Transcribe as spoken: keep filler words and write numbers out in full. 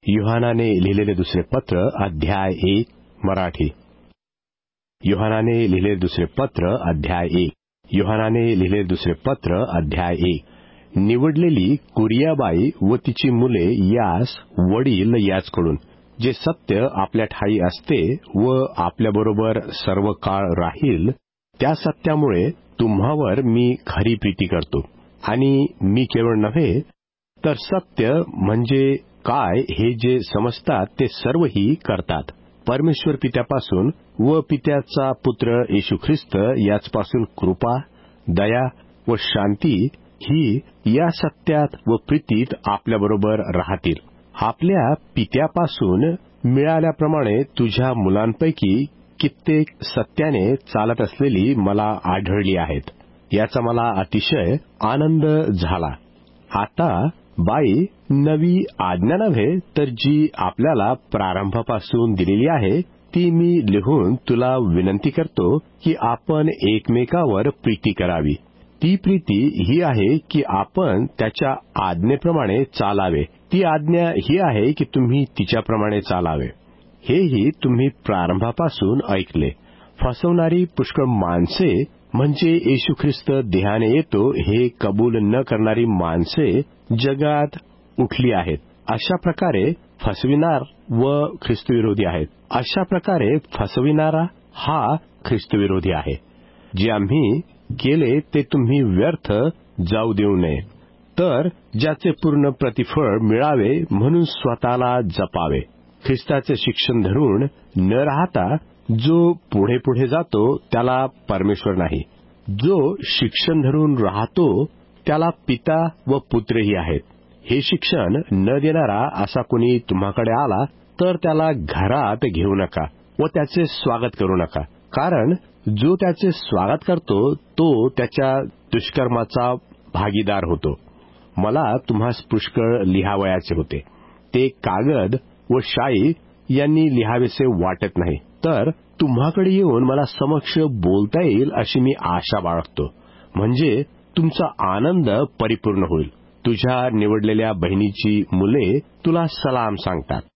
योहानाने लिहिलेले दुसरे पत्र अध्याय एक मराठी. योहानाने लिहिलेले दुसरे पत्र अध्याय एक. योहानाने लिहिलेले दुसरे पत्र अध्याय एक. निवडलेली कुरियाबाई व तिची मुले यास वडील याचकडून, जे सत्य आपल्या ठायी असते व आपल्याबरोबर सर्व काळ राहील, त्या सत्यामुळे तुम्हावर मी खरी प्रीती करतो. आणि मी केवळ नव्हे, तर सत्य म्हणजे काय हे जे समजतात ते सर्वही करतात. परमेश्वर पित्यापासून व पित्याचा पुत्र येशू ख्रिस्त याचपासून कृपा, दया व शांती ही या सत्यात व प्रीतीत आपल्याबरोबर राहतील. आपल्या पित्यापासून मिळाल्याप्रमाणे तुझ्या मुलांपैकी कित्येक सत्याने चालत असलेली मला आढळली आहेत. याचा मला अतिशय आनंद झाला. आता बाई, नवी आज्ञा नव्हे, तर जी आपल्याला प्रारंभापासून दिलेली आहे ती मी लिहून तुला विनंती करतो की आपण एकमेकावर प्रीती करावी. ती प्रीती ही आहे की आपण त्याच्या आज्ञेप्रमाणे चालावे. ती आज्ञा ही आहे की तुम्ही तिच्याप्रमाणे चालावे. हेही तुम्ही प्रारंभापासून ऐकले. फसवणारी पुष्कळ माणसे, म्हणजे येशू ख्रिस्त देहाने येतो हे कबूल न करणारी माणसे जगात उठली आहेत. अशा प्रकारे फसविणार व ख्रिस्तविरोधी आहेत. अशा प्रकारे फसविणारा हा ख्रिस्तविरोधी आहे. जे आम्ही केले ते तुम्ही व्यर्थ जाऊ देऊ नये, तर ज्याचे पूर्ण प्रतिफळ मिळावे म्हणून स्वतःला जपावे. ख्रिस्ताचे शिक्षण धरून न राहता जो पुढे पुढे जातो त्याला परमेश्वर नाही. जो शिक्षण धरून राहतो त्याला पिता व पुत्रही आहेत. हे शिक्षण न देणारा असा कोणी तुम्हाकडे आला तर त्याला घरात घेऊ नका व त्याचे स्वागत करू नका. कारण जो त्याचे स्वागत करतो तो त्याच्या दुष्कर्माचा भागीदार होतो. मला तुम्हास पुष्कळ लिहावयाचे होते, ते कागद व शाई यांनी लिहावेसे वाटत नाही, तर तुम्हाकडे येऊन मला समक्ष बोलता येईल अशी मी आशा बाळगतो, म्हणजे तुमचा आनंद परिपूर्ण होईल. तुझ्या निवडलेल्या बहिणीची मुले तुला सलाम सांगतात.